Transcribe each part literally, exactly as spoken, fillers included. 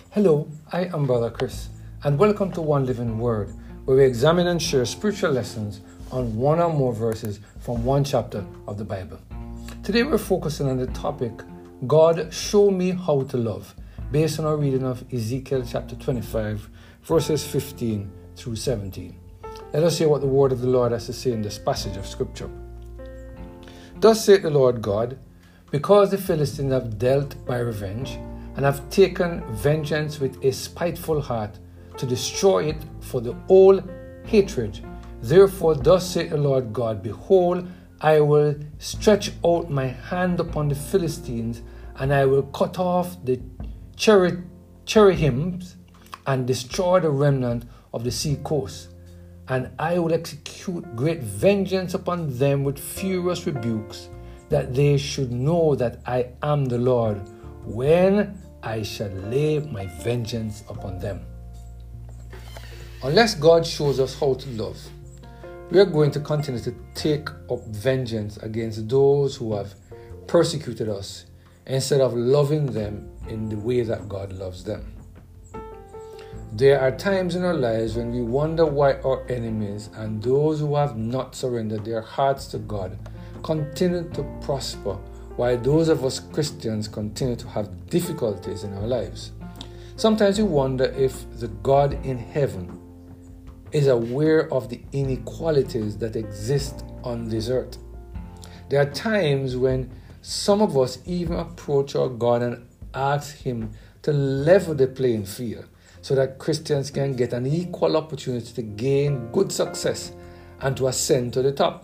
Hello, I am Brother Chris, and welcome to One Living Word, where we examine and share spiritual lessons on one or more verses from one chapter of the Bible. Today we're focusing on the topic, God, Show Me How to Love, based on our reading of Ezekiel chapter twenty-five, verses fifteen through seventeen. Let us hear what the word of the Lord has to say in this passage of Scripture. Thus saith the Lord God, because the Philistines have dealt by revenge, and have taken vengeance with a spiteful heart to destroy it for the old hatred. Therefore, thus saith the Lord God, behold, I will stretch out my hand upon the Philistines, and I will cut off the cheri- cherubims and destroy the remnant of the sea coast. And I will execute great vengeance upon them with furious rebukes, that they should know that I am the Lord, when I shall lay my vengeance upon them. Unless God shows us how to love, we are going to continue to take up vengeance against those who have persecuted us instead of loving them in the way that God loves them. There are times in our lives when we wonder why our enemies and those who have not surrendered their hearts to God continue to prosper, while those of us Christians continue to have difficulties in our lives. Sometimes we wonder if the God in heaven is aware of the inequalities that exist on this earth. There are times when some of us even approach our God and ask Him to level the playing field so that Christians can get an equal opportunity to gain good success and to ascend to the top.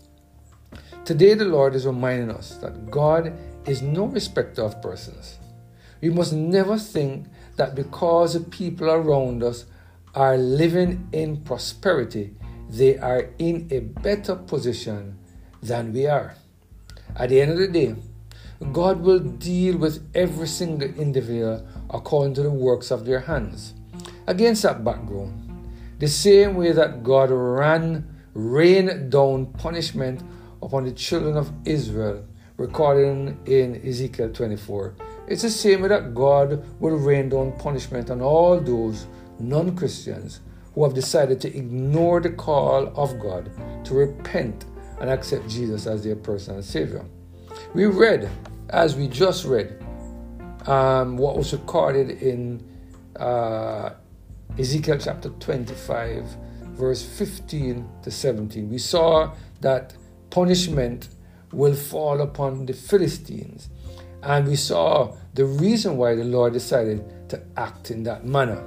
Today the Lord is reminding us that God is no respecter of persons. We must never think that because the people around us are living in prosperity, they are in a better position than we are. At the end of the day, God will deal with every single individual according to the works of their hands. Against that background, the same way that God ran, rained down punishment upon the children of Israel, recorded in Ezekiel twenty-four. It's the same way that God will rain down punishment on all those non-Christians who have decided to ignore the call of God to repent and accept Jesus as their personal Savior. We read, as we just read, um, what was recorded in uh, Ezekiel chapter twenty-five, verse fifteen to seventeen. We saw that punishment will fall upon the Philistines. And we saw the reason why the Lord decided to act in that manner.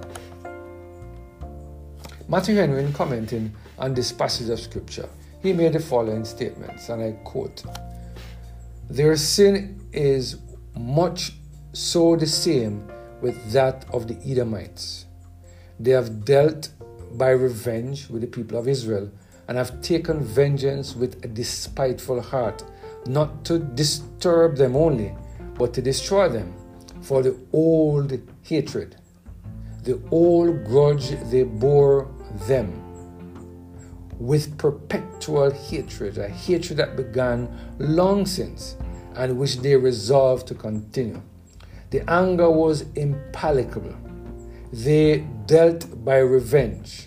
Matthew Henry, in commenting on this passage of Scripture, he made the following statements, and I quote, "Their sin is much so the same with that of the Edomites. They have dealt by revenge with the people of Israel, and have taken vengeance with a despiteful heart, not to disturb them only, but to destroy them for the old hatred, the old grudge they bore them, with perpetual hatred, a hatred that began long since, and which they resolved to continue. The anger was implacable. They dealt by revenge,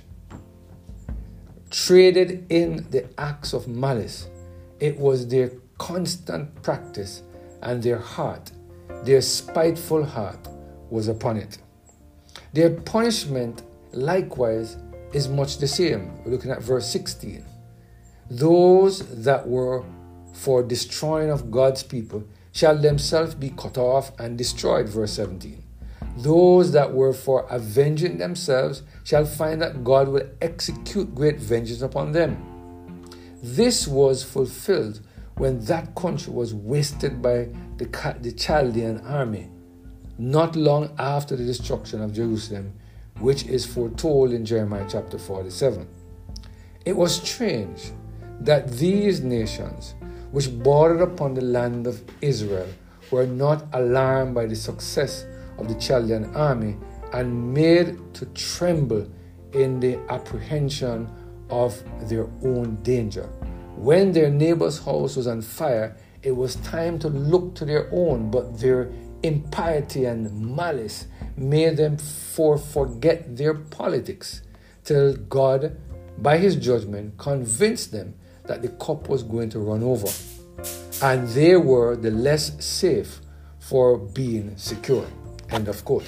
traded in the acts of malice. It was their constant practice, and their heart, their spiteful heart, was upon it. Their punishment likewise is much the same." We're looking at verse sixteen. "Those that were for destroying of God's people shall themselves be cut off and destroyed." Verse seventeen. "Those that were for avenging themselves shall find that God will execute great vengeance upon them." This was fulfilled when that country was wasted by the, the Chaldean army, not long after the destruction of Jerusalem, which is foretold in Jeremiah chapter forty-seven. It was strange that these nations, which bordered upon the land of Israel, were not alarmed by the success of the Chaldean army and made to tremble in the apprehension of their own danger. When their neighbor's house was on fire, it was time to look to their own, but their impiety and malice made them for forget their politics, till God, by his judgment, convinced them that the cup was going to run over, and they were the less safe for being secure. End of quote.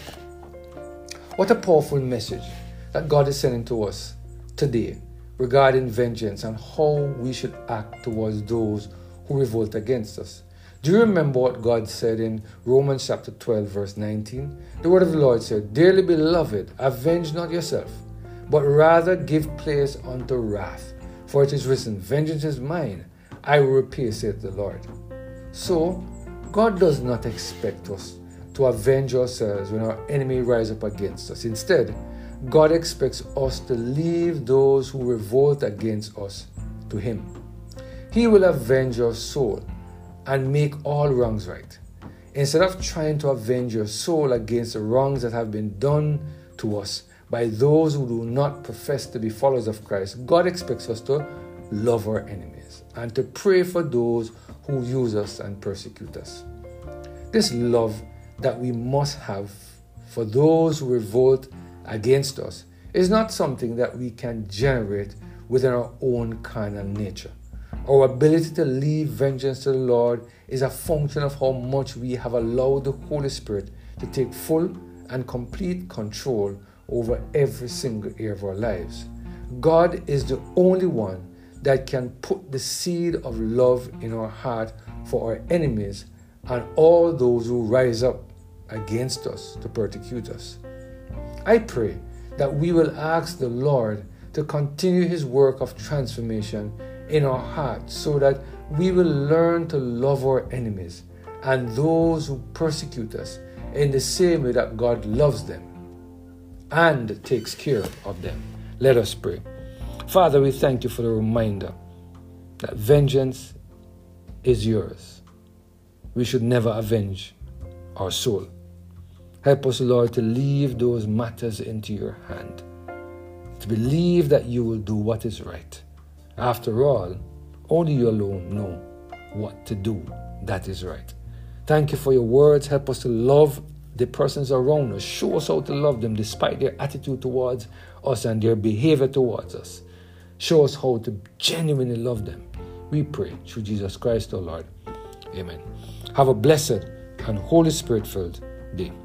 What a powerful message that God is sending to us today regarding vengeance and how we should act towards those who revolt against us. Do you remember what God said in Romans chapter twelve, verse nineteen? The word of the Lord said, "Dearly beloved, avenge not yourself, but rather give place unto wrath. For it is written, vengeance is mine, I will repay, saith the Lord." So, God does not expect us to avenge ourselves when our enemy rise up against us. Instead, God expects us to leave those who revolt against us to him. He will avenge your soul and make all wrongs right. Instead of trying to avenge your soul against the wrongs that have been done to us by those who do not profess to be followers of Christ, God expects us to love our enemies and to pray for those who use us and persecute us. This love that we must have for those who revolt against us is not something that we can generate within our own carnal nature. Our ability to leave vengeance to the Lord is a function of how much we have allowed the Holy Spirit to take full and complete control over every single area of our lives. God is the only one that can put the seed of love in our heart for our enemies and all those who rise up against us to persecute us. I pray that we will ask the Lord to continue his work of transformation in our hearts so that we will learn to love our enemies and those who persecute us in the same way that God loves them and takes care of them. Let us pray. Father, we thank you for the reminder that vengeance is yours. We should never avenge our soul. Help us, Lord, to leave those matters into your hand, to believe that you will do what is right. After all, only you alone know what to do that is right. Thank you for your words. Help us to love the persons around us. Show us how to love them despite their attitude towards us and their behavior towards us. Show us how to genuinely love them. We pray through Jesus Christ, our Lord. Amen. Have a blessed and Holy Spirit-filled day.